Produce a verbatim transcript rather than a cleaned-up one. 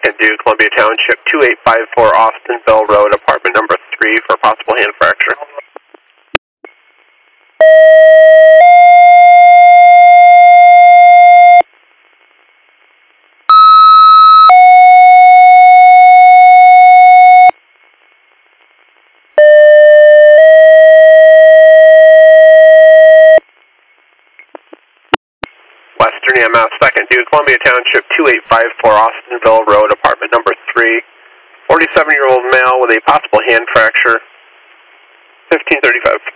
second due, Columbia Township, two eight five four Austinville Road, apartment number three for possible hand fracture. Western E M S, second due, Columbia Township, two eight five four Austinville Road, apartment number three, forty-seven-year-old male with a possible hand fracture, fifteen thirty-five.